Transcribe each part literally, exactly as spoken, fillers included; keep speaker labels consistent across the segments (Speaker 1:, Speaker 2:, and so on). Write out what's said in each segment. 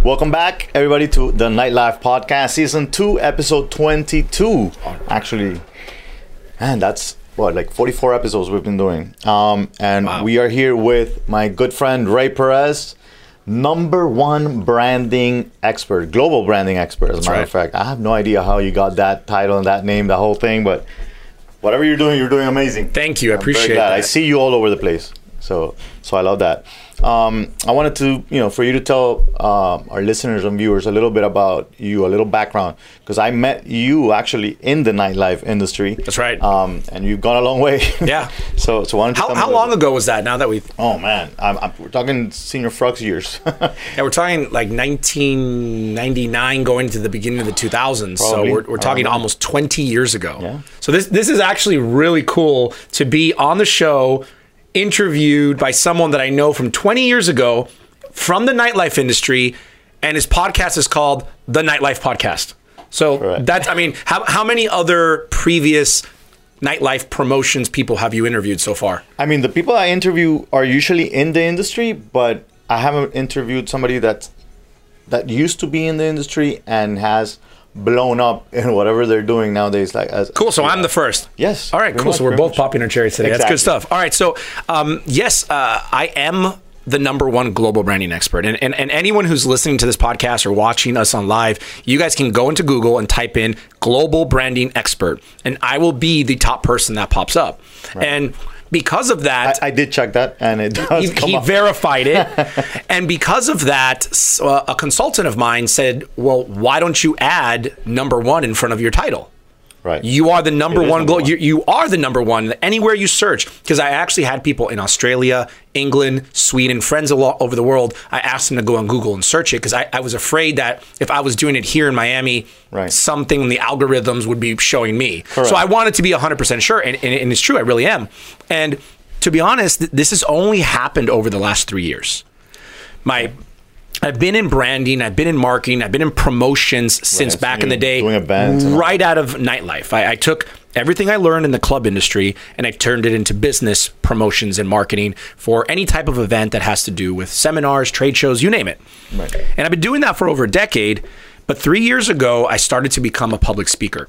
Speaker 1: Welcome back, everybody, to the Nightlife Podcast, Season two, Episode twenty-two. Actually, man, that's, what, like forty-four episodes we've been doing. Um, and wow. We are here with my good friend, Ray Perez, number one branding expert, global branding expert, as
Speaker 2: that's
Speaker 1: a matter
Speaker 2: right.
Speaker 1: of fact. I have no idea how you got that title and that name, the whole thing, but whatever you're doing, you're doing amazing.
Speaker 2: Thank you. I
Speaker 1: I'm
Speaker 2: appreciate
Speaker 1: very glad.
Speaker 2: that.
Speaker 1: I see you all over the place. So, so I love that. Um, I wanted to, you know, for you to tell uh, our listeners and viewers a little bit about you, a little background, because I met you actually in the nightlife industry.
Speaker 2: That's right.
Speaker 1: Um, and you've gone a long way.
Speaker 2: Yeah.
Speaker 1: so, so why don't you
Speaker 2: How,
Speaker 1: tell me
Speaker 2: how long ago was that? Now that we.
Speaker 1: Oh man, I'm, I'm, we're talking Senior Frux years.
Speaker 2: Yeah, we're talking like nineteen ninety-nine, going to the beginning of the two thousands.
Speaker 1: Probably.
Speaker 2: So we're, we're talking
Speaker 1: Um,
Speaker 2: almost twenty years ago.
Speaker 1: Yeah.
Speaker 2: So this this is actually really cool to be on the show, interviewed by someone that I know from twenty years ago from the nightlife industry, and his podcast is called The Nightlife Podcast. So
Speaker 1: Correct.
Speaker 2: that's, I mean, how how many other previous nightlife promotions people have you interviewed so far?
Speaker 1: I mean, the people I interview are usually in the industry, but I haven't interviewed somebody that's that used to be in the industry and has blown up in whatever they're doing nowadays. Like, as,
Speaker 2: Cool. So
Speaker 1: yeah.
Speaker 2: I'm the first.
Speaker 1: Yes.
Speaker 2: All right.
Speaker 1: Pretty
Speaker 2: Cool.
Speaker 1: much,
Speaker 2: So we're
Speaker 1: pretty
Speaker 2: both
Speaker 1: much.
Speaker 2: popping our cherries today.
Speaker 1: Exactly.
Speaker 2: That's good stuff. All right. So um, yes, uh, I am the number one global branding expert. And, and and anyone who's listening to this podcast or watching us on live, you guys can go into Google and type in global branding expert, and I will be the top person that pops up. Right. And because of that,
Speaker 1: I, I did check that, and it does
Speaker 2: he,
Speaker 1: come
Speaker 2: he
Speaker 1: up.
Speaker 2: verified it. And because of that, uh, a consultant of mine said, well, why don't you add number one in front of your title?
Speaker 1: Right.
Speaker 2: You are the number
Speaker 1: It
Speaker 2: one.
Speaker 1: number
Speaker 2: Glo-
Speaker 1: one.
Speaker 2: you, you are the number one anywhere you search. Because I actually had people in Australia, England, Sweden, friends all over the world. I asked them to go on Google and search it because I, I was afraid that if I was doing it here in Miami,
Speaker 1: right.
Speaker 2: something in the algorithms would be showing me.
Speaker 1: Correct.
Speaker 2: So I wanted to be one hundred percent sure. And, and, and it's true. I really am. And to be honest, th- this has only happened over the last three years. My... I've been in branding, I've been in marketing, I've been in promotions since
Speaker 1: Right,
Speaker 2: back
Speaker 1: so
Speaker 2: in the day,
Speaker 1: doing events and all
Speaker 2: right out of nightlife. I, I took everything I learned in the club industry and I turned it into business promotions and marketing for any type of event that has to do with seminars, trade shows, you name it.
Speaker 1: Right.
Speaker 2: And I've been doing that for over a decade. But three years ago, I started to become a public speaker.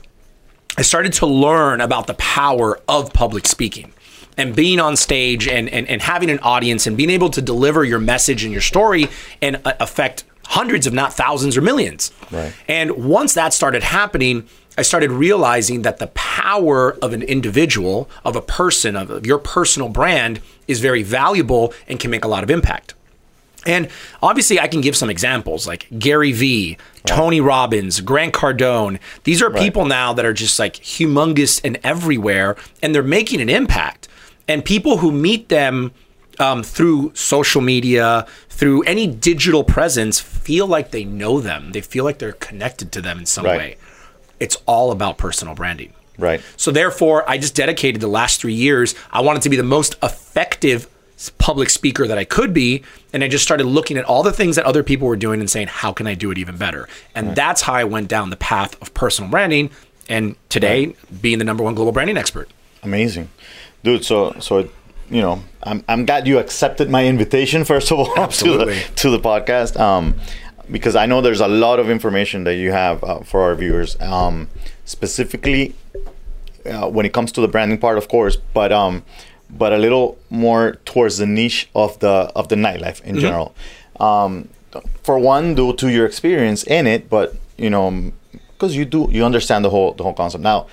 Speaker 2: I started to learn about the power of public speaking. And being on stage and, and, and having an audience and being able to deliver your message and your story and uh, affect hundreds, if not thousands or millions.
Speaker 1: Right.
Speaker 2: And once that started happening, I started realizing that the power of an individual, of a person, of, of your personal brand is very valuable and can make a lot of impact. And obviously I can give some examples like Gary Vee, Tony Robbins, Grant Cardone. These are
Speaker 1: Right.
Speaker 2: people now that are just like humongous and everywhere, and they're making an impact. And people who meet them um, through social media, through any digital presence, feel like they know them. They feel like they're connected to them in some
Speaker 1: Right.
Speaker 2: way. It's all about personal branding.
Speaker 1: Right.
Speaker 2: So therefore, I just dedicated the last three years. I wanted to be the most effective public speaker that I could be. And I just started looking at all the things that other people were doing and saying, how can I do it even better? And right. that's how I went down the path of personal branding. And today, right. being the number one global branding expert.
Speaker 1: Amazing. Dude, so, so you know, I'm I'm glad you accepted my invitation, first of all, to the, to the podcast. Um, because I know there's a lot of information that you have uh, for our viewers. Um, specifically, uh, when it comes to the branding part, of course, but um, but a little more towards the niche of the of the nightlife in mm-hmm. general. Um, for one, due to your experience in it, but you know, because you do you understand the whole the whole concept now.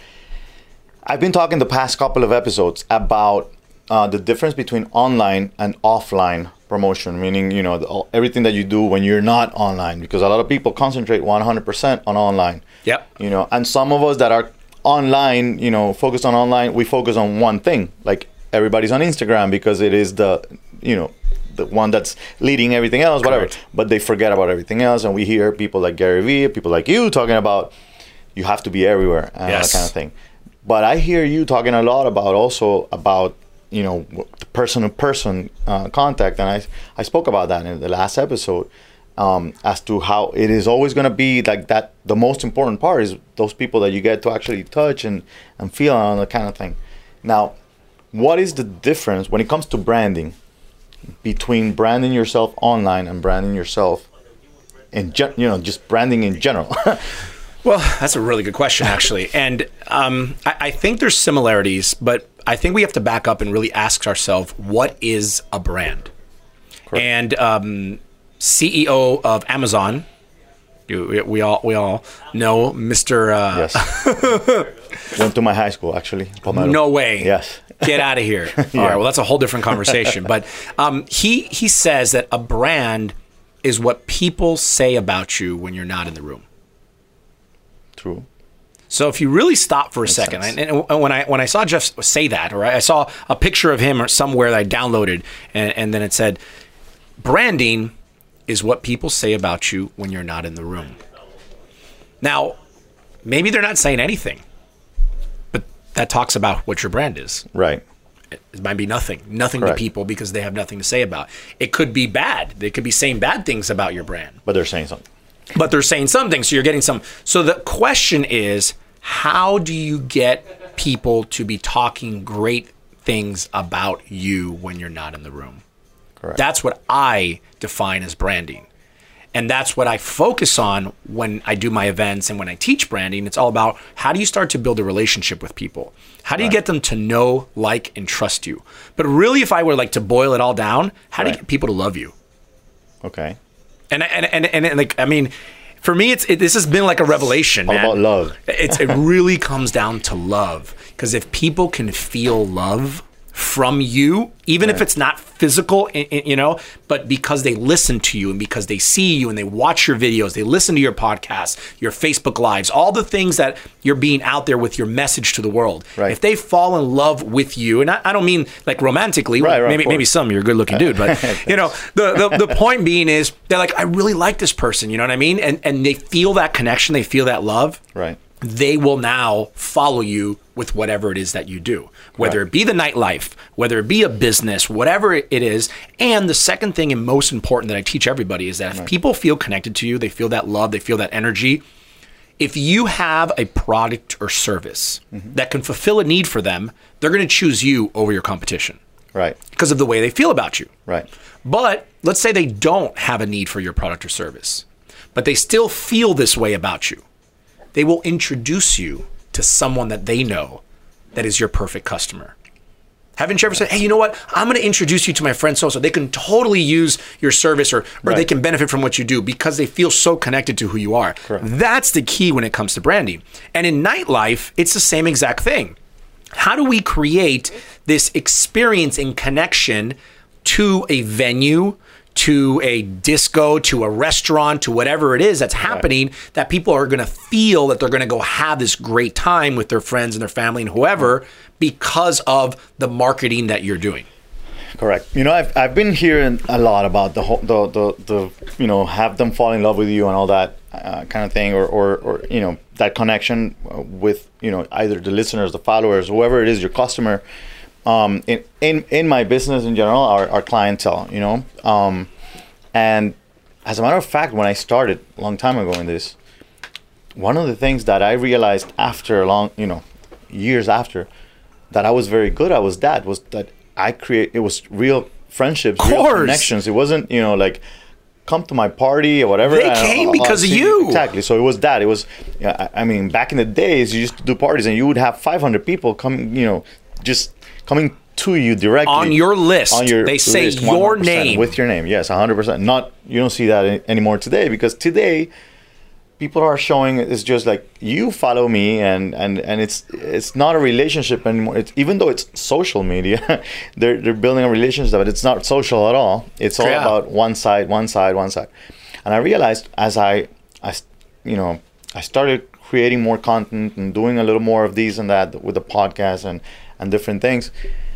Speaker 1: I've been talking the past couple of episodes about uh, the difference between online and offline promotion, meaning, you know, the, everything that you do when you're not online, because a lot of people concentrate one hundred percent on online.
Speaker 2: Yep.
Speaker 1: You know, and some of us that are online, you know, focused on online, we focus on one thing. Like everybody's on Instagram because it is the, you know, the one that's leading everything else, whatever.
Speaker 2: Correct.
Speaker 1: But they forget about everything else. And we hear people like Gary Vee, people like you talking about you have to be everywhere and
Speaker 2: yes.
Speaker 1: that kind of thing. But I hear you talking a lot about also about, you know, the person-to-person uh, contact. And I I spoke about that in the last episode um, as to how it is always going to be like that. The most important part is those people that you get to actually touch and, and feel on, that kind of thing. Now, what is the difference when it comes to branding between branding yourself online and branding yourself in gen- you know, just branding in general?
Speaker 2: Well, that's a really good question, actually. And um, I, I think there's similarities, but I think we have to back up and really ask ourselves, what is a brand? Correct. And um, C E O of Amazon, we, we all we all know Mister Uh,
Speaker 1: yes. Went to my high school, actually. Palmetto.
Speaker 2: No way.
Speaker 1: Yes.
Speaker 2: Get out of here. All yeah. right. Well, that's a whole different conversation. But um, he he says that a brand is what people say about you when you're not in the room.
Speaker 1: True.
Speaker 2: So if you really stop for a
Speaker 1: Makes
Speaker 2: second,
Speaker 1: sense.
Speaker 2: and, and when I when I saw Jeff say that, or I saw a picture of him or somewhere that I downloaded, and, and then it said, branding is what people say about you when you're not in the room. Now, maybe they're not saying anything, but that talks about what your brand is.
Speaker 1: Right.
Speaker 2: It might be nothing, nothing
Speaker 1: Correct.
Speaker 2: to people because they have nothing to say about. It could be bad. They could be saying bad things about your brand.
Speaker 1: But they're saying something.
Speaker 2: But they're saying something, so you're getting some. So the question is, how do you get people to be talking great things about you when you're not in the room?
Speaker 1: Correct.
Speaker 2: That's what I define as branding. And that's what I focus on when I do my events and when I teach branding. It's all about how do you start to build a relationship with people? How do you
Speaker 1: Right.
Speaker 2: get them to know, like, and trust you? But really, if I were like to boil it all down, how do you
Speaker 1: Right.
Speaker 2: get people to love you?
Speaker 1: Okay.
Speaker 2: And and and, and, and like I mean, for me, it's it, this has been like a revelation,
Speaker 1: All
Speaker 2: man.
Speaker 1: about love.
Speaker 2: It's it really comes down to love, because if people can feel love from you, even if
Speaker 1: Right.
Speaker 2: it's not physical, i- i- you know, but because they listen to you and because they see you and they watch your videos, they listen to your podcasts, your Facebook lives, all the things that you're being out there with your message to the world.
Speaker 1: Right.
Speaker 2: If they fall in love with you, and I, I don't mean like romantically,
Speaker 1: Right, right,
Speaker 2: maybe
Speaker 1: of course.
Speaker 2: maybe some you're a good looking dude, but you know, the, the the point being is they're like, I really like this person, you know what I mean? And and they feel that connection, they feel that love.
Speaker 1: Right.
Speaker 2: They will now follow you with whatever it is that you do, whether
Speaker 1: Correct.
Speaker 2: it be the nightlife, whether it be a business, whatever it is. And the second thing and most important that I teach everybody is that if
Speaker 1: Right.
Speaker 2: people feel connected to you, they feel that love, they feel that energy. If you have a product or service
Speaker 1: Mm-hmm.
Speaker 2: that can fulfill a need for them, they're going to choose you over your competition
Speaker 1: Right.
Speaker 2: because of the way they feel about you.
Speaker 1: Right.
Speaker 2: But let's say they don't have a need for your product or service, but they still feel this way about you. They will introduce you to someone that they know that is your perfect customer. Haven't you ever said, hey, you know what? I'm going to introduce you to my friend so-so. They can totally use your service, or, or
Speaker 1: Right.
Speaker 2: they can benefit from what you do because they feel so connected to who you are.
Speaker 1: Correct.
Speaker 2: That's the key when it comes to branding. And in nightlife, it's the same exact thing. How do we create this experience and connection to a venue, to a disco, to a restaurant, to whatever it is that's happening, that people are going to feel that they're going to go have this great time with their friends and their family and whoever because of the marketing that you're doing?
Speaker 1: Correct. You know, I've I've been hearing a lot about the whole the the, the you know, have them fall in love with you and all that uh, kind of thing, or, or or you know, that connection with, you know, either the listeners, the followers, whoever it is, your customer. Um, in, in in my business in general, our, our clientele, you know, um, and as a matter of fact, when I started a long time ago in this, one of the things that I realized after a long, you know, years after, that I was very good at was that was that I create it was real friendships, real
Speaker 2: Course.
Speaker 1: connections. It wasn't, you know, like come to my party or whatever.
Speaker 2: They
Speaker 1: and
Speaker 2: came
Speaker 1: I'll-
Speaker 2: because
Speaker 1: I'll
Speaker 2: of
Speaker 1: see-
Speaker 2: you.
Speaker 1: Exactly. So it was that. It was, yeah, I I mean, back in the days, you used to do parties and you would have five hundred people come, you know, just coming to you directly
Speaker 2: On your list.
Speaker 1: On your
Speaker 2: They say
Speaker 1: list,
Speaker 2: your
Speaker 1: one hundred percent,
Speaker 2: name.
Speaker 1: with your name. Yes, one hundred percent. Not, you don't see that any- anymore today, because today people are showing it's just like you follow me, and and and it's it's not a relationship anymore. It's, even though it's social media, they're they're building a relationship, but it's not social at all. It's all
Speaker 2: Yeah.
Speaker 1: about one side, one side, one side. And I realized as I I you know I started creating more content and doing a little more of these and that with the podcast and and different things,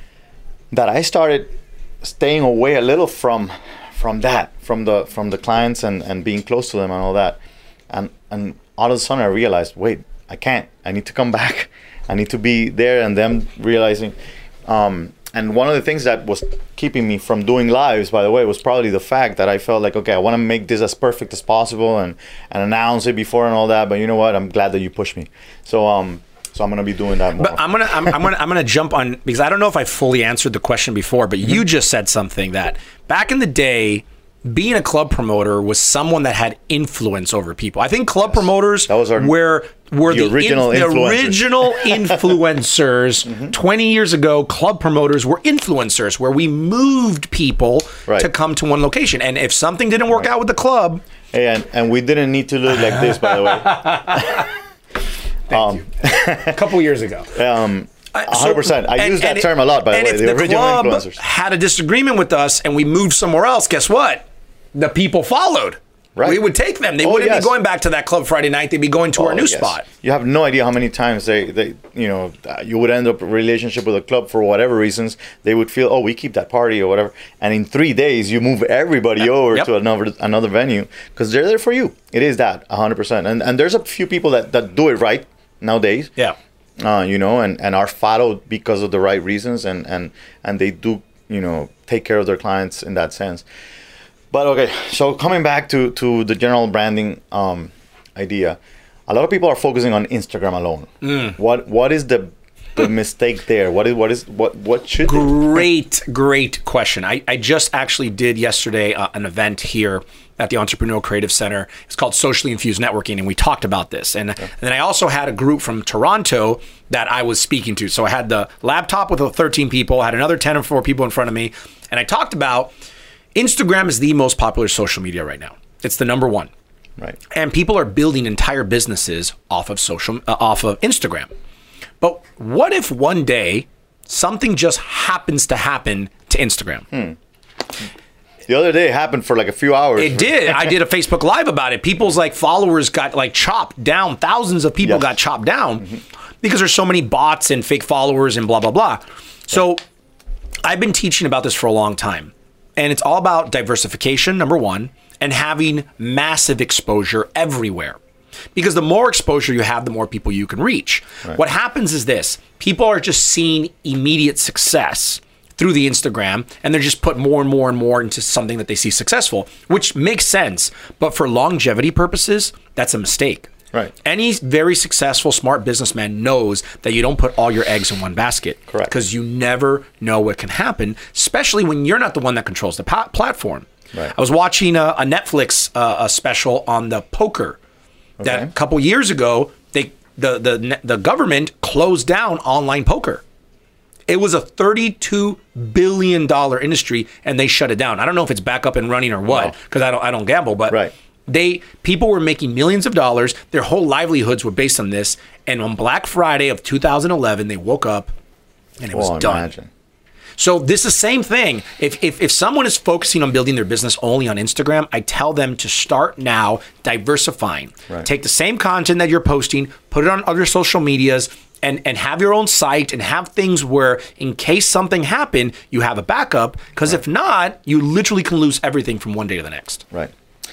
Speaker 1: that I started staying away a little from from that, from the from the clients and, and being close to them and all that. And and all of a sudden I realized, wait, I can't. I need to come back. I need to be there, and them realizing. Um, and one of the things that was keeping me from doing lives, by the way, was probably the fact that I felt like, okay, I want to make this as perfect as possible and, and announce it before and all that. But you know what? I'm glad that you pushed me. So um, so I'm gonna be doing that more.
Speaker 2: But I'm gonna I'm, I'm gonna I'm gonna jump on, because I don't know if I fully answered the question before, but you just said something that back in the day, being a club promoter was someone that had influence over people. I think club yes. promoters that was our, were were the, the original in, the original influencers. Mm-hmm. twenty years ago, club promoters were influencers, where we moved people right. to come to one location. And if something didn't work right. out with the club,
Speaker 1: hey, and and we didn't need to look like this, by the way.
Speaker 2: Thank um, you. A couple years ago.
Speaker 1: Um, one hundred percent. I and, use that term a lot, by the way.
Speaker 2: And
Speaker 1: the,
Speaker 2: if the
Speaker 1: original
Speaker 2: club
Speaker 1: influencers
Speaker 2: had a disagreement with us and we moved somewhere else, guess what? The people followed. Right. We would take them. They oh, wouldn't yes. be going back to that club Friday night. They'd be going to oh, our new yes. spot.
Speaker 1: You have no idea how many times they, they, you know, you would end up a relationship with a club for whatever reasons. They would feel, oh, we keep that party or whatever. And in three days, you move everybody yep. over yep. to another another venue because they're there for you. It is that one hundred percent. And and there's a few people that, that do it right nowadays.
Speaker 2: Yeah.
Speaker 1: Uh, you know, and, and are followed because of the right reasons, and, and, and they do, you know, take care of their clients in that sense. But okay, so coming back to, to the general branding um, idea, a lot of people are focusing on Instagram alone. Mm. What what is the the mistake there? What is what is what what should
Speaker 2: great great question. I, I just actually did yesterday uh, an event here at the Entrepreneurial Creative Center. It's called Socially Infused Networking, and we talked about this. And, okay. and then I also had a group from Toronto that I was speaking to. So I had the laptop with the thirteen people, I had another ten or four people in front of me, and I talked about Instagram is the most popular social media right now. It's the number one.
Speaker 1: Right.
Speaker 2: And people are building entire businesses off of social, uh, off of Instagram. But what if one day something just happens to happen to Instagram?
Speaker 1: Hmm. The other day it happened for like a few hours.
Speaker 2: It did. I did a Facebook Live about it. People's like followers got like chopped down. Thousands of people yes. got chopped down mm-hmm. because there's so many bots and fake followers and blah, blah, blah. So I've been teaching about this for a long time. And it's all about diversification, number one, and having massive exposure everywhere. Because the more exposure you have, the more people you can reach. Right. What happens is this. People are just seeing immediate success through the Instagram, and they're just put more and more and more into something that they see successful, which makes sense. But for longevity purposes, that's a mistake.
Speaker 1: Right.
Speaker 2: Any very successful, smart businessman knows that you don't put all your eggs in one basket.
Speaker 1: Correct.
Speaker 2: Because you never know what can happen, especially when you're not the one that controls the pa- platform.
Speaker 1: Right.
Speaker 2: I was watching a, a Netflix uh, a special on the poker okay. that a couple years ago, they the, the the government closed down online poker. It was a thirty-two billion dollars industry, and they shut it down. I don't know if it's back up and running or what, because wow. I don't I don't gamble, but
Speaker 1: right.
Speaker 2: They people were making millions of dollars. Their whole livelihoods were based on this. And on Black Friday of two thousand eleven, they woke up and it was oh, done. Imagine. So this is the same thing. If, if if someone is focusing on building their business only on Instagram, I tell them to start now diversifying.
Speaker 1: Right.
Speaker 2: Take the same content that you're posting, put it on other social medias, and, and have your own site and have things where in case something happened, you have a backup. Because right. if not, you literally can lose everything from one day to the next.
Speaker 1: Right.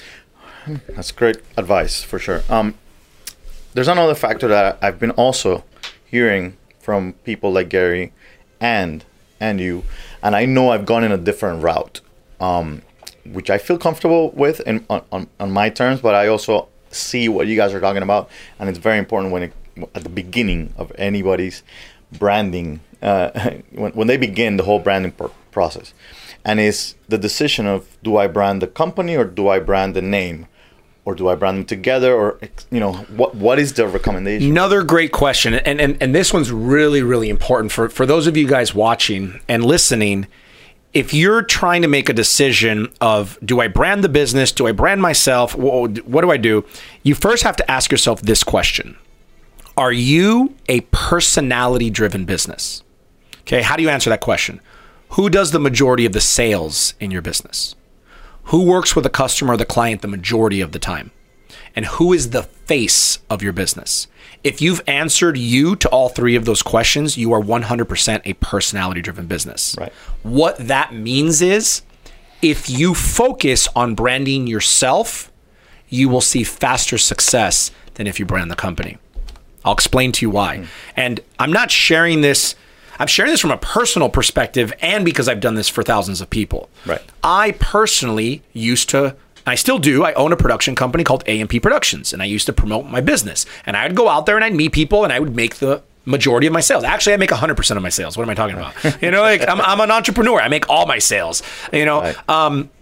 Speaker 1: That's great advice for sure. Um, there's another factor that I've been also hearing from people like Gary and and you, and I know I've gone in a different route, um, which I feel comfortable with in, on, on, on my terms, but I also see what you guys are talking about, and it's very important when it, at the beginning of anybody's branding, uh, when, when they begin the whole branding pr- process. And it's the decision of, do I brand the company or do I brand the name? Or do I brand them together? Or, you know, what what is the recommendation?
Speaker 2: Another great question. And and, and this one's really, really important for, for those of you guys watching and listening. If you're trying to make a decision of, do I brand the business? Do I brand myself? What, what do I do? You first have to ask yourself this question. Are you a personality-driven business? Okay, how do you answer that question? Who does the majority of the sales in your business? Who works with the customer or the client the majority of the time? And who is the face of your business? If you've answered you to all three of those questions, you are one hundred percent a personality-driven business.
Speaker 1: Right.
Speaker 2: What that means is, if you focus on branding yourself, you will see faster success than if you brand the company. I'll explain to you why. Mm. And I'm not sharing this I'm sharing this from a personal perspective and because I've done this for thousands of people.
Speaker 1: Right.
Speaker 2: I personally used to, I still do, I own a production company called A M P Productions, and I used to promote my business. And I would go out there and I'd meet people and I would make the majority of my sales. Actually, I make one hundred percent of my sales. What am I talking about? You know, like I'm, I'm an entrepreneur. I make all my sales, you know. Right. Um,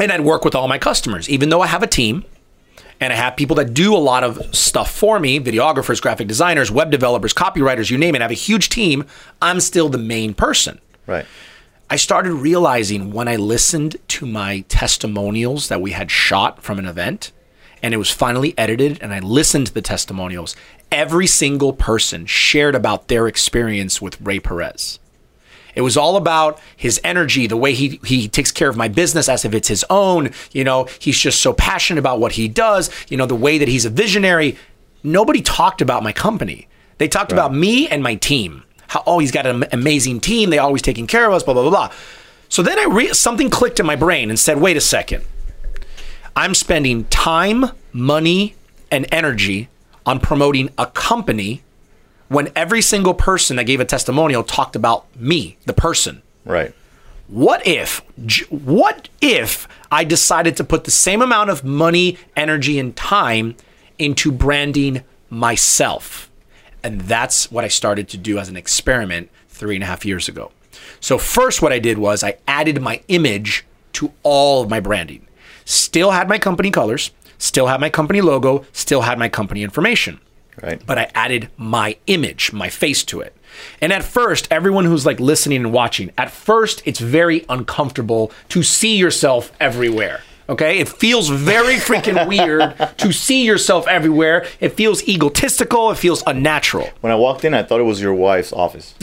Speaker 2: And I'd work with all my customers, even though I have a team and I have people that do a lot of stuff for me, videographers, graphic designers, web developers, copywriters, you name it. I have a huge team. I'm still the main person.
Speaker 1: Right.
Speaker 2: I started realizing when I listened to my testimonials that we had shot from an event and it was finally edited and I listened to the testimonials, every single person shared about their experience with Ray Perez. It was all about his energy, the way he he takes care of my business as if it's his own. You know, he's just so passionate about what he does. You know, the way that he's a visionary. Nobody talked about my company. They talked right. about me and my team. How, oh, he's got an amazing team. They always taking care of us, blah, blah, blah, blah. So then I re- something clicked in my brain and said, wait a second. I'm spending time, money, and energy on promoting a company when every single person that gave a testimonial talked about me, the person.
Speaker 1: Right.
Speaker 2: What if, what if I decided to put the same amount of money, energy, and time into branding myself? And that's what I started to do as an experiment three and a half years ago. So first what I did was I added my image to all of my branding. Still had my company colors, still had my company logo, still had my company information.
Speaker 1: Right.
Speaker 2: But I added my image, my face to it. And at first, everyone who's like listening and watching, at first, it's very uncomfortable to see yourself everywhere. Okay? It feels very freaking weird to see yourself everywhere. It feels egotistical. It feels unnatural.
Speaker 1: When I walked in, I thought it was your wife's office.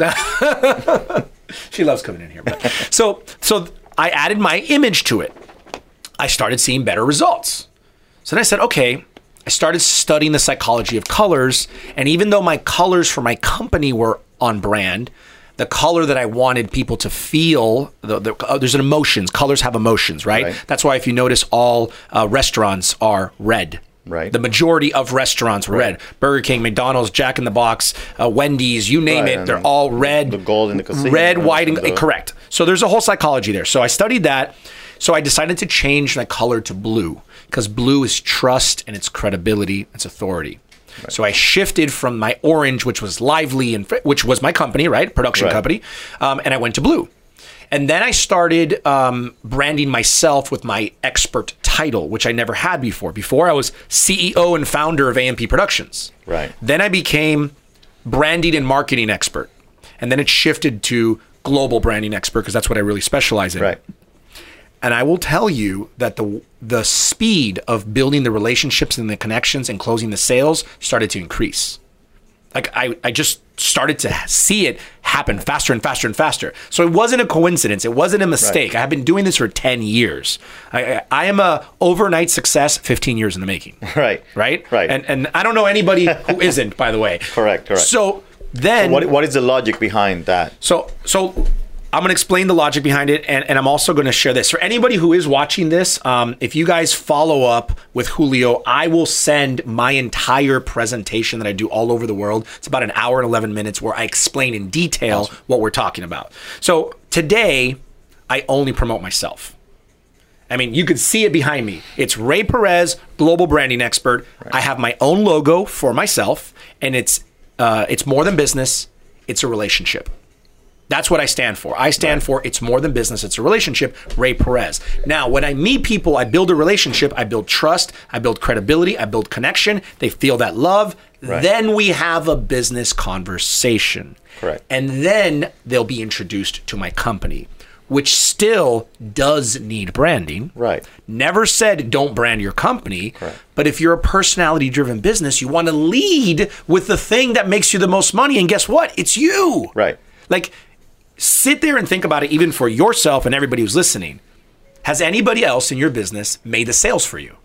Speaker 2: She loves coming in here. But. So, so I added my image to it. I started seeing better results. So then I said, okay, I started studying the psychology of colors. And even though my colors for my company were on brand, the color that I wanted people to feel, the, the, uh, there's an emotions. Colors have emotions, right? right? That's why if you notice, all uh, restaurants are red.
Speaker 1: Right.
Speaker 2: The majority of restaurants were right. red. Burger King, McDonald's, Jack in the Box, uh, Wendy's, you name right. it, they're all red.
Speaker 1: The gold in the casino.
Speaker 2: Red, white, and the... correct. So there's a whole psychology there. So I studied that. So I decided to change my color to blue because blue is trust and it's credibility, it's authority. Right. So I shifted from my orange, which was Lively, and which was my company, right? Production right. company. Um, and I went to blue. And then I started um, branding myself with my expert title, which I never had before. Before I was C E O and founder of A M P Productions.
Speaker 1: Right.
Speaker 2: Then I became branding and marketing expert. And then it shifted to global branding expert because that's what I really specialize in.
Speaker 1: Right.
Speaker 2: And I will tell you that the the speed of building the relationships and the connections and closing the sales started to increase. Like I, I just started to see it happen faster and faster and faster. So it wasn't a coincidence. It wasn't a mistake. Right. I have been doing this for ten years. I, I, I am a overnight success, fifteen years in the making.
Speaker 1: Right.
Speaker 2: Right?
Speaker 1: Right.
Speaker 2: And and I don't know anybody who isn't, by the way.
Speaker 1: Correct, correct.
Speaker 2: So then...
Speaker 1: So what what is the logic behind that?
Speaker 2: So so... I'm going to explain the logic behind it, and, and I'm also going to share this. For anybody who is watching this, um, if you guys follow up with Julio, I will send my entire presentation that I do all over the world. It's about an hour and eleven minutes where I explain in detail awesome. What we're talking about. So today, I only promote myself. I mean, you can see it behind me. It's Ray Perez, global branding expert. Right. I have my own logo for myself, and it's uh, it's more than business. It's a relationship. That's what I stand for. I stand right. for it's more than business. It's a relationship. Ray Perez. Now, when I meet people, I build a relationship. I build trust. I build credibility. I build connection. They feel that love. Right. Then we have a business conversation.
Speaker 1: Correct.
Speaker 2: And then they'll be introduced to my company, which still does need branding.
Speaker 1: Right.
Speaker 2: Never said don't brand your company.
Speaker 1: Correct.
Speaker 2: But if you're a personality-driven business, you want to lead with the thing that makes you the most money. And guess what? It's you.
Speaker 1: Right.
Speaker 2: Like, sit there and think about it, even for yourself and everybody who's listening. Has anybody else in your business made the sales for you?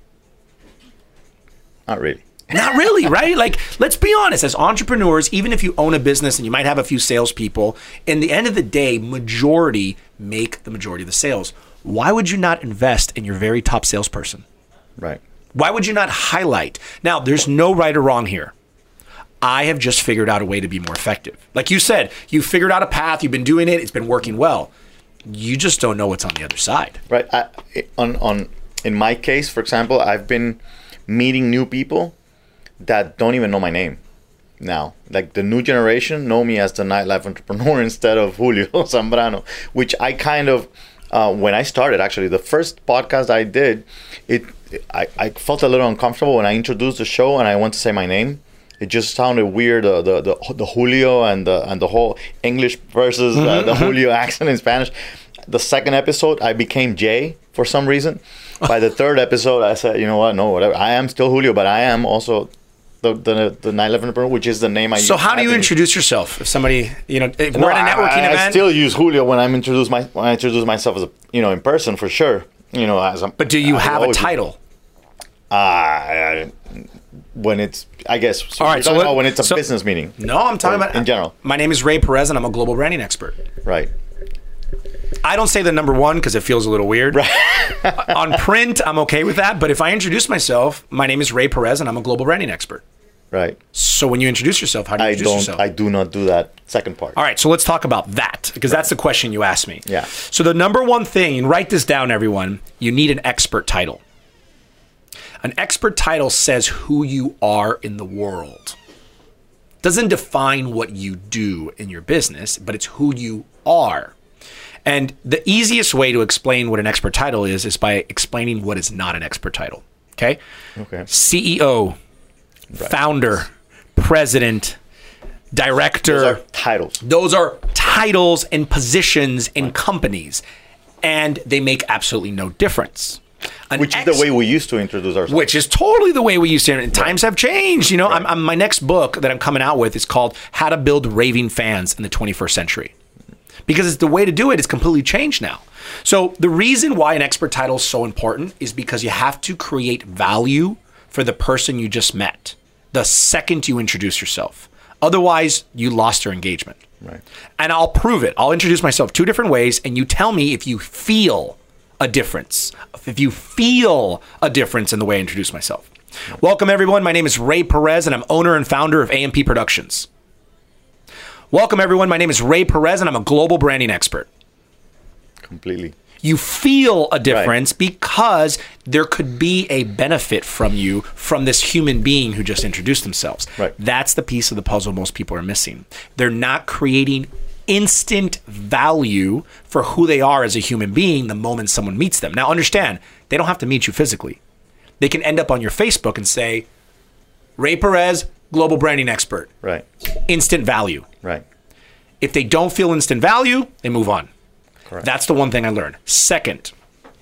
Speaker 1: Not really.
Speaker 2: Not really, right? Like, let's be honest. As entrepreneurs, even if you own a business and you might have a few salespeople, in the end of the day, majority make the majority of the sales. Why would you not invest in your very top salesperson?
Speaker 1: Right.
Speaker 2: Why would you not highlight? Now, there's no right or wrong here. I have just figured out a way to be more effective. Like you said, you figured out a path, you've been doing it, it's been working well. You just don't know what's on the other side.
Speaker 1: Right. I, on, on, in my case, for example, I've been meeting new people that don't even know my name now. Like the new generation know me as the nightlife entrepreneur instead of Julio Zambrano, which I kind of, uh, when I started, actually, the first podcast I did, it I, I felt a little uncomfortable when I introduced the show and I went to say my name. It just sounded weird, uh, the, the the Julio and the and the whole English versus uh, the Julio accent in Spanish. The second episode, I became Jay for some reason. By the third episode, I said, you know what, no, whatever. I am still Julio, but I am also the the, the nine eleven, which is the name I use.
Speaker 2: So how do you introduce yourself? If somebody, you know, if
Speaker 1: no,
Speaker 2: we're at a networking
Speaker 1: I, I
Speaker 2: event.
Speaker 1: I still use Julio when I'm introduce my when I introduce myself as a, you know, in person for sure. You know, as a,
Speaker 2: But do you have a title?
Speaker 1: Uh, when it's, I guess, so
Speaker 2: all right. So let,
Speaker 1: when it's a
Speaker 2: so,
Speaker 1: business meeting.
Speaker 2: No, I'm talking about
Speaker 1: in general.
Speaker 2: My name is Ray Perez, and I'm a global branding expert.
Speaker 1: Right.
Speaker 2: I don't say the number one because it feels a little weird.
Speaker 1: Right.
Speaker 2: On print, I'm okay with that. But if I introduce myself, my name is Ray Perez, and I'm a global branding expert.
Speaker 1: Right.
Speaker 2: So when you introduce yourself, how do you
Speaker 1: I
Speaker 2: introduce
Speaker 1: don't,
Speaker 2: yourself?
Speaker 1: I do not do that second part.
Speaker 2: All right, so let's talk about that because that's the question you asked me.
Speaker 1: Yeah.
Speaker 2: So the number one thing, and write this down, everyone, you need an expert title. An expert title says who you are in the world. Doesn't define what you do in your business, but it's who you are. And the easiest way to explain what an expert title is is by explaining what is not an expert title. Okay?
Speaker 1: Okay.
Speaker 2: C E O, right. Founder, president, director.
Speaker 1: Those are titles.
Speaker 2: Those are titles and positions in right. companies. And they make absolutely no difference. An
Speaker 1: which
Speaker 2: ex-
Speaker 1: is the way we used to introduce ourselves.
Speaker 2: Which is totally the way we used to. And times have changed. You know,
Speaker 1: right.
Speaker 2: I'm, I'm, my next book that I'm coming out with is called How to Build Raving Fans in the twenty-first Century. Because it's the way to do it is completely changed now. So the reason why an expert title is so important is because you have to create value for the person you just met the second you introduce yourself. Otherwise, you lost your engagement.
Speaker 1: Right. And
Speaker 2: I'll prove it. I'll introduce myself two different ways, and you tell me if you feel a difference, if you feel a difference in the way I introduce myself. Right. Welcome, everyone. My name is Ray Perez, and I'm owner and founder of A M P Productions. Welcome, everyone. My name is Ray Perez, and I'm a global branding expert.
Speaker 1: Completely.
Speaker 2: You feel a difference
Speaker 1: right.
Speaker 2: because there could be a benefit from you from this human being who just introduced themselves.
Speaker 1: Right.
Speaker 2: That's the piece of the puzzle most people are missing. They're not creating instant value for who they are as a human being the moment someone meets them. Now, understand, they don't have to meet you physically. They can end up on your Facebook and say, Ray Perez, global branding expert.
Speaker 1: Right.
Speaker 2: Instant value.
Speaker 1: Right.
Speaker 2: If they don't feel instant value, they move on.
Speaker 1: Correct.
Speaker 2: That's the one thing I learned. Second,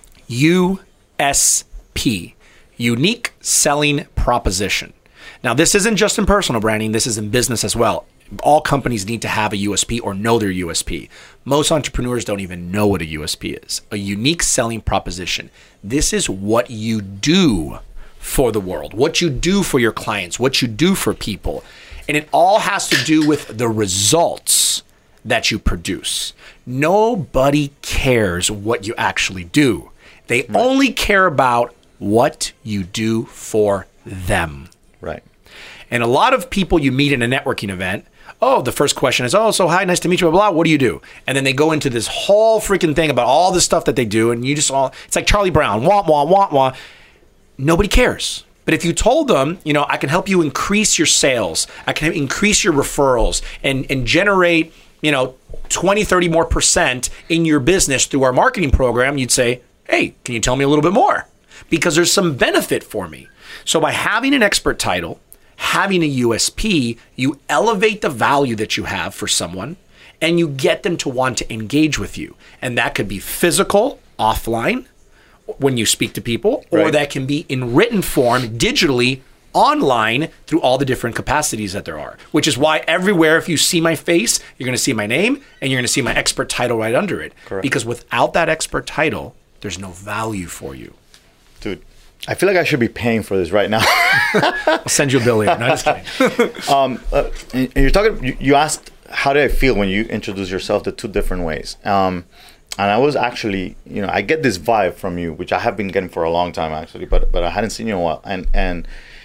Speaker 2: U S P, unique selling proposition. Now, this isn't just in personal branding. This is in business as well. All companies need to have a U S P or know their U S P. Most entrepreneurs don't even know what a U S P is. A unique selling proposition. This is what you do for the world, what you do for your clients, what you do for people. And it all has to do with the results that you produce. Nobody cares what you actually do. They right. only care about what you do for them.
Speaker 1: Right.
Speaker 2: And a lot of people you meet in a networking event, oh, the first question is, oh, so hi, nice to meet you, blah, blah, what do you do? And then they go into this whole freaking thing about all the stuff that they do, and you just all, it's like Charlie Brown, wah, wah, wah, wah. Nobody cares. But if you told them, you know, I can help you increase your sales, I can increase your referrals and, and generate, you know, twenty, thirty more percent in your business through our marketing program, you'd say, hey, can you tell me a little bit more? Because there's some benefit for me. So by having an expert title, having a U S P, you elevate the value that you have for someone and you get them to want to engage with you. And that could be physical, offline, when you speak to people, or
Speaker 1: right.
Speaker 2: that can be in written form, digitally, online, through all the different capacities that there are. Which is why everywhere, if you see my face, you're going to see my name and you're going to see my expert title right under it.
Speaker 1: Correct.
Speaker 2: Because without that expert title, there's no value for you.
Speaker 1: Dude, I feel like I should be paying for this right now.
Speaker 2: I'll send you a bill later. No, just kidding.
Speaker 1: um, uh, and you're talking. You, you asked, how did I feel when you introduce yourself the two different ways? Um, and I was actually, you know, I get this vibe from you, which I have been getting for a long time actually, but but I hadn't seen you in a while. And and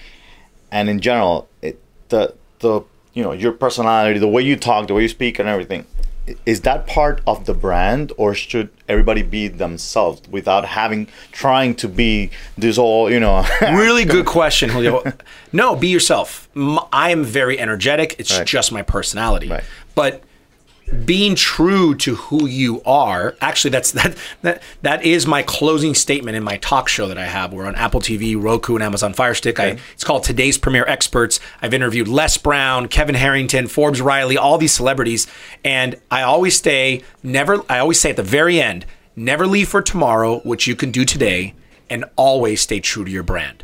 Speaker 1: and in general, it, the the you know your personality, the way you talk, the way you speak, and everything. Is that part of the brand, or should everybody be themselves without having trying to be this all, you know?
Speaker 2: Really good question, Julio. No, be yourself. I am very energetic. It's
Speaker 1: right.
Speaker 2: just my personality.
Speaker 1: Right.
Speaker 2: But being true to who you are. Actually, that's that that that is my closing statement in my talk show that I have. We're on Apple T V, Roku, and Amazon Fire Stick. Okay. I, it's called Today's Premier Experts. I've interviewed Les Brown, Kevin Harrington, Forbes Riley, all these celebrities, and I always stay never. I always say at the very end, never leave for tomorrow what you can do today, and always stay true to your brand.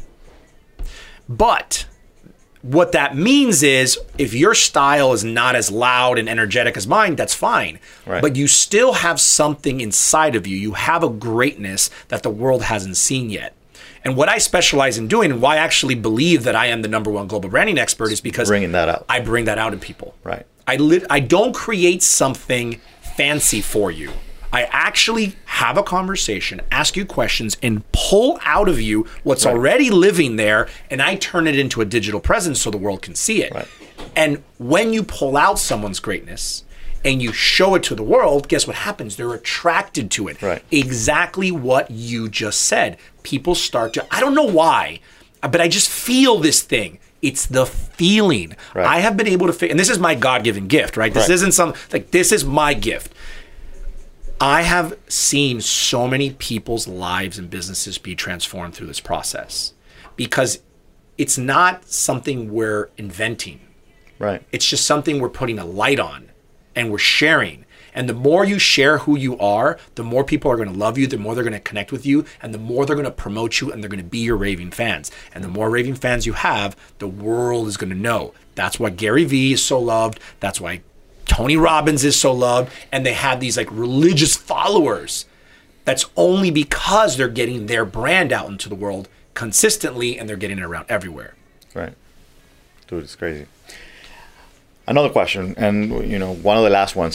Speaker 2: But what that means is if your style is not as loud and energetic as mine, that's fine.
Speaker 1: Right.
Speaker 2: But you still have something inside of you. You have a greatness that the world hasn't seen yet. And what I specialize in doing, and why I actually believe that I am the number one global branding expert, is because
Speaker 1: bringing that out.
Speaker 2: I bring that out in people.
Speaker 1: Right.
Speaker 2: I li- I don't create something fancy for you. I actually have a conversation, ask you questions, and pull out of you what's right. already living there, and I turn it into a digital presence so the world can see it.
Speaker 1: Right.
Speaker 2: And when you pull out someone's greatness and you show it to the world, guess what happens? They're attracted to it.
Speaker 1: Right.
Speaker 2: Exactly what you just said. People start to, I don't know why, but I just feel this thing. It's the feeling.
Speaker 1: Right.
Speaker 2: I have been able to, and this is my God-given gift, right? This
Speaker 1: right.
Speaker 2: isn't some, like, this is my gift. I have seen so many people's lives and businesses be transformed through this process because it's not something we're inventing.
Speaker 1: Right.
Speaker 2: It's just something we're putting a light on and we're sharing. And the more you share who you are, the more people are going to love you, the more they're going to connect with you, and the more they're going to promote you, and they're going to be your raving fans. And the more raving fans you have, the world is going to know. That's why Gary Vee is so loved. That's why Tony Robbins is so loved, and they have these like religious followers. That's only because they're getting their brand out into the world consistently, and they're getting it around everywhere.
Speaker 1: Right. Dude, it's crazy. Another question, and you know, one of the last ones.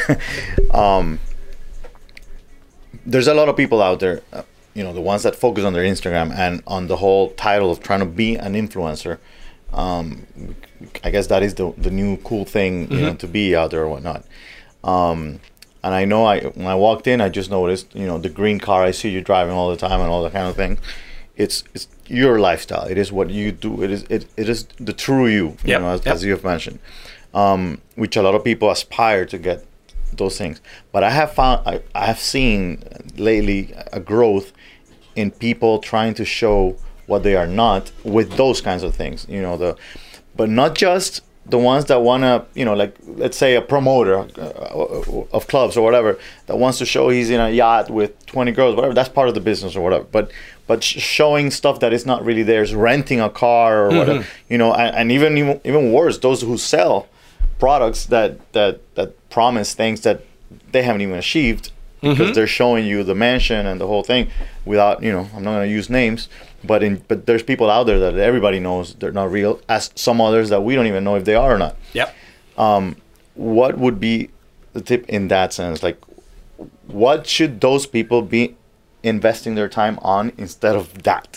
Speaker 1: um, there's a lot of people out there, uh, you know, the ones that focus on their Instagram and on the whole title of trying to be an influencer. Um, I guess that is the the new cool thing, you mm-hmm. know, to be out there or whatnot. Um, and I know I when I walked in, I just noticed, you know, the green car I see you driving all the time and all that kind of thing. It's it's your lifestyle. It is what you do. It is it, it is the true you, you
Speaker 2: yep.
Speaker 1: know, as,
Speaker 2: yep.
Speaker 1: as you have mentioned, um, which a lot of people aspire to get those things. But I have found I, I have seen lately a growth in people trying to show what they are not with those kinds of things, you know, the, but not just the ones that want to, you know, like, let's say a promoter uh, of clubs or whatever that wants to show he's in a yacht with twenty girls, whatever, that's part of the business or whatever. But, but showing stuff that is not really theirs, renting a car or mm-hmm. whatever, you know, and, and even, even, even worse, those who sell products that, that, that promise things that they haven't even achieved because mm-hmm. they're showing you the mansion and the whole thing without, you know, I'm not going to use names. But in but there's people out there that everybody knows they're not real, as some others that we don't even know if they are or not.
Speaker 2: Yep.
Speaker 1: Um, what would be the tip in that sense? Like, what should those people be investing their time on instead of that?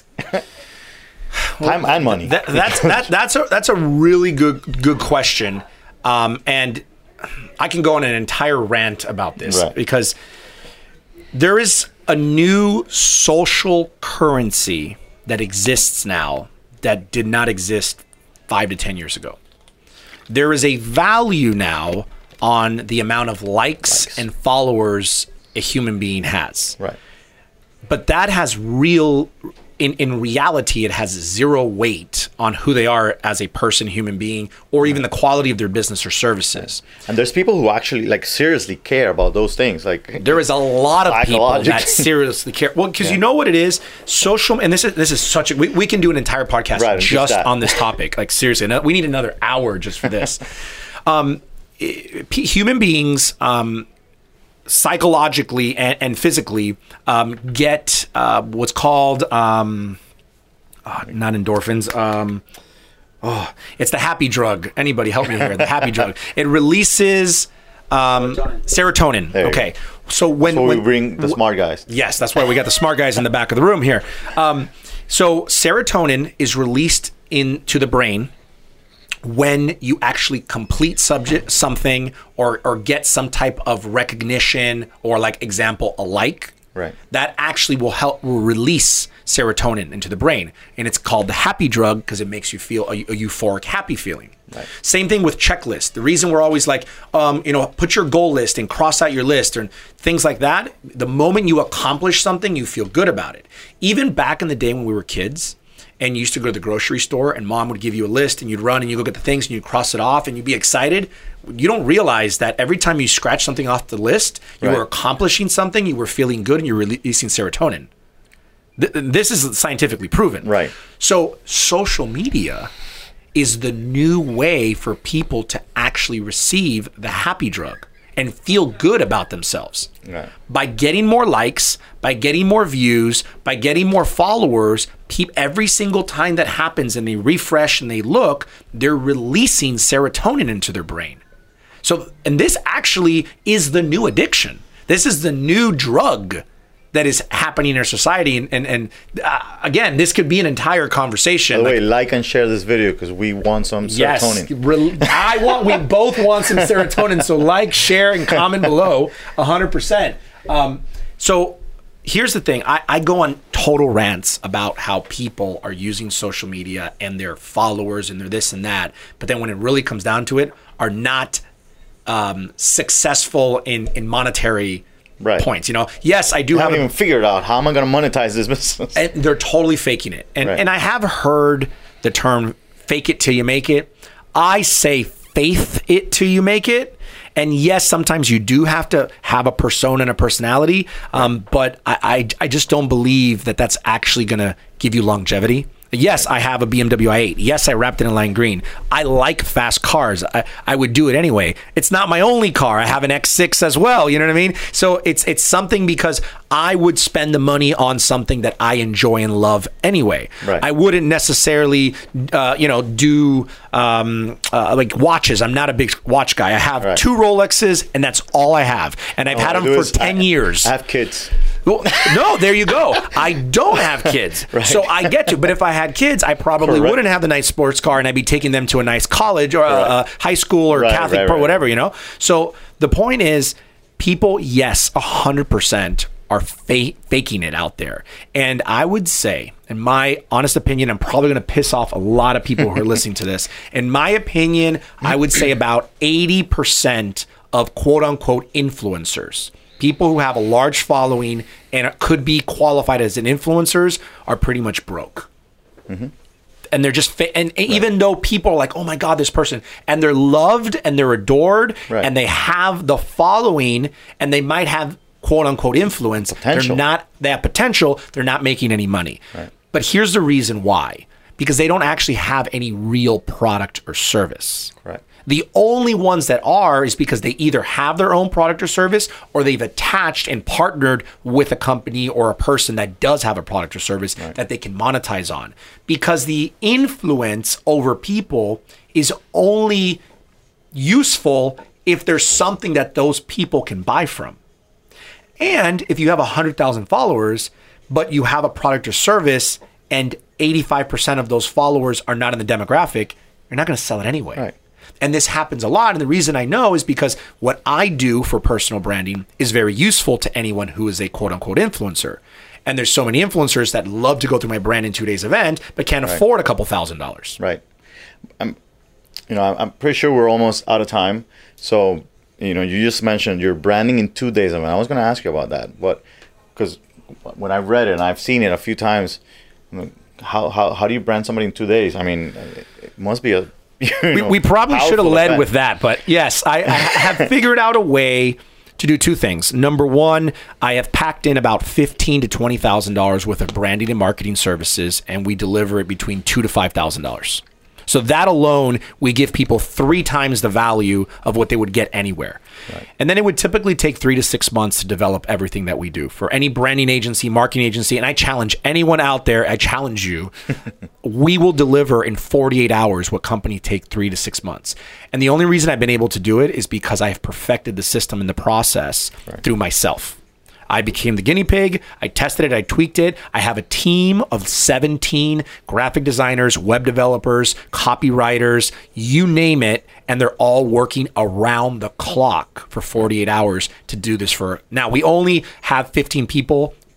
Speaker 1: Time well, and money.
Speaker 2: That, that's that, that's a that's a really good good question, um, and I can go on an entire rant about this right. because there is a new social currency that exists now that did not exist five to ten years ago. There is a value now on the amount of likes, likes. and followers a human being has.
Speaker 1: Right.
Speaker 2: But that has real, in, in reality, it has zero weight on who they are as a person, human being, or even the quality of their business or services.
Speaker 1: And there's people who actually like seriously care about those things. Like
Speaker 2: there is a lot of people that seriously care. Well, because yeah. you know what it is, social, and this is this is such a. We, we can do an entire podcast right, just on this topic. Like seriously, we need another hour just for this. um, human beings. Um, psychologically and, and physically um, get uh, what's called um, oh, not endorphins um, oh it's the happy drug. Anybody help me here? The happy drug. It releases um, serotonin, serotonin. Okay, so when,
Speaker 1: so
Speaker 2: when
Speaker 1: we bring the smart guys.
Speaker 2: Yes, that's why we got the smart guys in the back of the room here. Um, so serotonin is released into the brain when you actually complete subject something or or get some type of recognition or, like, example, a like.
Speaker 1: Right.
Speaker 2: That actually will help will release serotonin into the brain. And it's called the happy drug because it makes you feel a, a euphoric, happy feeling. Right. Same thing with checklists. The reason we're always like, um, you know, put your goal list and cross out your list and things like that. The moment you accomplish something, you feel good about it. Even back in the day when we were kids and you used to go to the grocery store and mom would give you a list and you'd run and you go get the things and you'd cross it off and you'd be excited. You don't realize that every time you scratch something off the list, you right. were accomplishing something, you were feeling good, and you're releasing serotonin. Th- this is scientifically proven.
Speaker 1: Right.
Speaker 2: So social media is the new way for people to actually receive the happy drug and feel good about themselves. Right. By getting more likes, by getting more views, by getting more followers, pe- every single time that happens and they refresh and they look, they're releasing serotonin into their brain. So, and this actually is the new addiction. This is the new drug that is happening in our society. And, and, and uh, again, this could be an entire conversation.
Speaker 1: By the way, like and share this video because we want some serotonin.
Speaker 2: Yes, re- I want, we both want some serotonin. So like, share, and comment below one hundred percent. Um, so here's the thing. I, I go on total rants about how people are using social media and their followers and their this and that. But then when it really comes down to it, are not um, successful in, in monetary Right. points. You know, yes, I do
Speaker 1: I
Speaker 2: have
Speaker 1: haven't
Speaker 2: a,
Speaker 1: even figured out how am I going to monetize this business.
Speaker 2: And they're totally faking it. And
Speaker 1: right.
Speaker 2: and I have heard the term fake it till you make it. I say faith it till you make it. And yes, sometimes you do have to have a persona and a personality. Um, but I, I, I just don't believe that that's actually going to give you longevity. Yes, I have a B M W i eight. Yes, I wrapped it in lime green. I like fast cars. I, I would do it anyway. It's not my only car. I have an X six as well. You know what I mean? So it's it's something because I would spend the money on something that I enjoy and love anyway.
Speaker 1: Right.
Speaker 2: I wouldn't necessarily, uh, you know, do um, uh, like watches. I'm not a big watch guy. I have right. two Rolexes, and that's all I have. And I've
Speaker 1: all
Speaker 2: had
Speaker 1: I
Speaker 2: them for ten
Speaker 1: I,
Speaker 2: years.
Speaker 1: I have kids.
Speaker 2: Well, no, there you go. I don't have kids.
Speaker 1: Right.
Speaker 2: So I get to. But if I had kids, I probably Correct. wouldn't have the nice sports car and I'd be taking them to a nice college or right. a, a high school or
Speaker 1: right,
Speaker 2: Catholic
Speaker 1: right,
Speaker 2: or
Speaker 1: right.
Speaker 2: whatever, you know? So the point is, people, yes, one hundred percent are fa- faking it out there. And I would say, in my honest opinion, I'm probably going to piss off a lot of people who are listening to this. In my opinion, I would say about eighty percent of quote unquote influencers, people who have a large following and could be qualified as an influencers, are pretty much broke. Mm-hmm. And they're just, fa- and, and right. even though people are like, oh my God, this person, and they're loved and they're adored right. and they have the following and they might have quote unquote influence, potential. They're not, they have potential, they're not making any money. Right. But here's the reason why. Because they don't actually have any real product or service. Right. The only ones that are is because they either have their own product or service or they've attached and partnered with a company or a person that does have a product or service right. that they can monetize on. Because the influence over people is only useful if there's something that those people can buy from. And if you have one hundred thousand followers, but you have a product or service and eighty-five percent of those followers are not in the demographic, you're not going to sell it anyway. Right. And this happens a lot. And the reason I know is because what I do for personal branding is very useful to anyone who is a quote unquote influencer. And there's so many influencers that love to go through my brand in two days event, but can't right. afford a couple thousand dollars.
Speaker 1: Right. I'm, you know, I'm pretty sure we're almost out of time. So, you know, you just mentioned your branding in two days event. I was going to ask you about that, but because when I read it and I've seen it a few times, how, how, how do you brand somebody in two days? I mean, it must be a,
Speaker 2: We, we probably should have led event. with that, but yes, I, I have figured out a way to do two things. Number one, I have packed in about fifteen to twenty thousand dollars worth of branding and marketing services, and we deliver it between two to five thousand dollars. So that alone, we give people three times the value of what they would get anywhere. Right. And then it would typically take three to six months to develop everything that we do for any branding agency, marketing agency. And I challenge anyone out there, I challenge you, we will deliver in forty-eight hours what companies take three to six months. And the only reason I've been able to do it is because I have perfected the system and the process right. through myself. I became the guinea pig. I tested it. I tweaked it. I have a team of seventeen graphic designers, web developers, copywriters, you name it. And they're all working around the clock for forty-eight hours to do this for. Now, we only have fifteen people per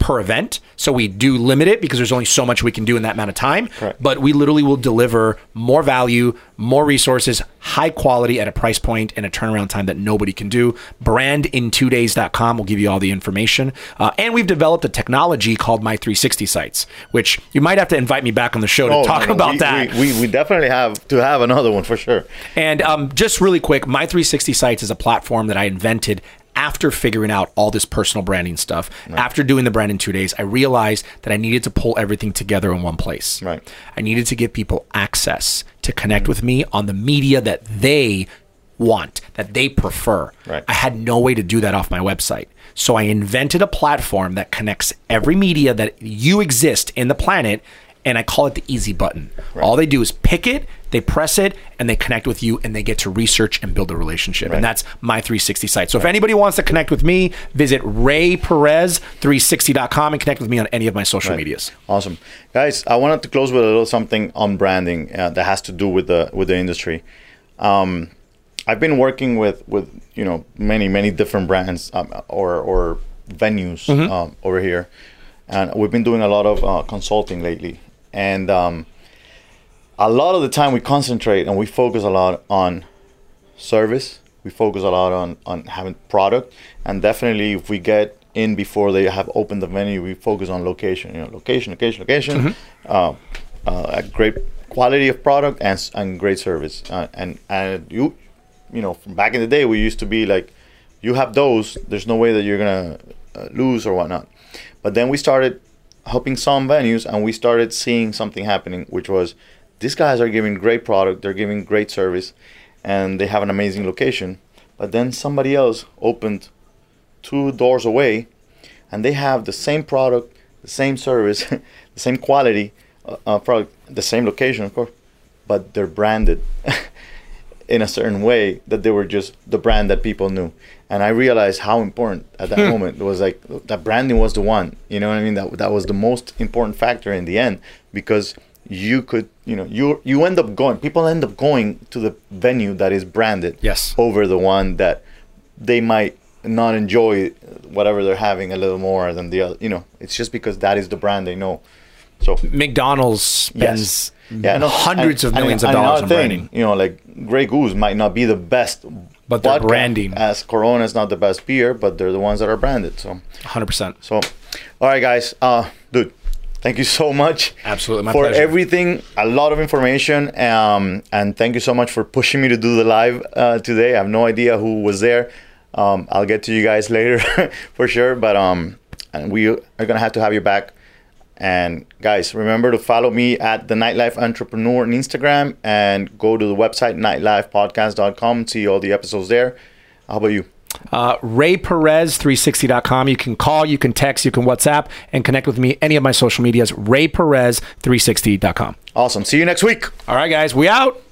Speaker 2: per event. So we do limit it because there's only so much we can do in that amount of time.
Speaker 1: Correct.
Speaker 2: But we literally will deliver more value, more resources, high quality at a price point and a turnaround time that nobody can do. brand in two days dot com will give you all the information. Uh, and we've developed a technology called My three sixty Sites, which you might have to invite me back on the show to
Speaker 1: oh,
Speaker 2: talk
Speaker 1: no, no.
Speaker 2: about
Speaker 1: we,
Speaker 2: that.
Speaker 1: We, we, we definitely have to have another one for sure.
Speaker 2: And um, just really quick, My three sixty Sites is a platform that I invented after figuring out all this personal branding stuff. Right. After doing the brand in two days, I realized that I needed to pull everything together in one place.
Speaker 1: Right.
Speaker 2: I needed to give people access to connect mm-hmm. with me on the media that they want, that they prefer.
Speaker 1: Right.
Speaker 2: I had no way to do that off my website. So I invented a platform that connects every media that you exist in the planet, and I call it the easy button. Right. All they do is pick it, they press it, and they connect with you, and they get to research and build a relationship. Right. And that's My three sixty Sites. So right. if anybody wants to connect with me, visit ray perez three sixty dot com and connect with me on any of my social
Speaker 1: right.
Speaker 2: medias.
Speaker 1: Awesome. Guys, I wanted to close with a little something on branding uh, that has to do with the with the industry. Um, I've been working with, with you know many, many different brands um, or, or venues mm-hmm. um, over here. And we've been doing a lot of uh, consulting lately. And um, a lot of the time we concentrate and we focus a lot on service. We focus a lot on, on having product. And definitely if we get in before they have opened the venue, we focus on location. You know, location, location, location. Mm-hmm. Uh, uh, a great quality of product and, and great service. Uh, and and you, you know, from back in the day, we used to be like, you have those, there's no way that you're going to uh, lose or whatnot. But then we started helping some venues and we started seeing something happening, which was these guys are giving great product, they're giving great service, and they have an amazing location. But then somebody else opened two doors away and they have the same product, the same service, the same quality uh, uh, product, the same location, of course, but they're branded in a certain way that they were just the brand that people knew. And I realized how important at that hmm. moment it was. Like that branding was the one, you know what I mean? That that was the most important factor in the end, because you could, you know, you you end up going, people end up going to the venue that is branded
Speaker 2: yes.
Speaker 1: over the one that they might not enjoy whatever they're having a little more than the other. You know, it's just because that is the brand they know. So
Speaker 2: McDonald's spends
Speaker 1: yes. yeah, no,
Speaker 2: hundreds
Speaker 1: and,
Speaker 2: of millions
Speaker 1: and,
Speaker 2: of dollars
Speaker 1: on
Speaker 2: thing, branding.
Speaker 1: You know, like Grey Goose might not be the best,
Speaker 2: but their branding,
Speaker 1: as Corona is not the best beer, but they're the ones that are branded. So one
Speaker 2: hundred percent.
Speaker 1: So, all right, guys, uh, dude, thank you so much.
Speaker 2: Absolutely, my
Speaker 1: for
Speaker 2: pleasure.
Speaker 1: everything. A lot of information, um, and thank you so much for pushing me to do the live uh, today. I have no idea who was there. Um, I'll get to you guys later for sure, but um, and we are gonna have to have you back. And guys, remember to follow me at the Nightlife Entrepreneur on Instagram and go to the website nightlife podcast dot com and see all the episodes there. How about you?
Speaker 2: Uh, ray perez three sixty dot com. You can call, you can text, you can WhatsApp, and connect with me any of my social medias. ray perez three sixty dot com.
Speaker 1: Awesome. See you next week.
Speaker 2: All right, guys, we out.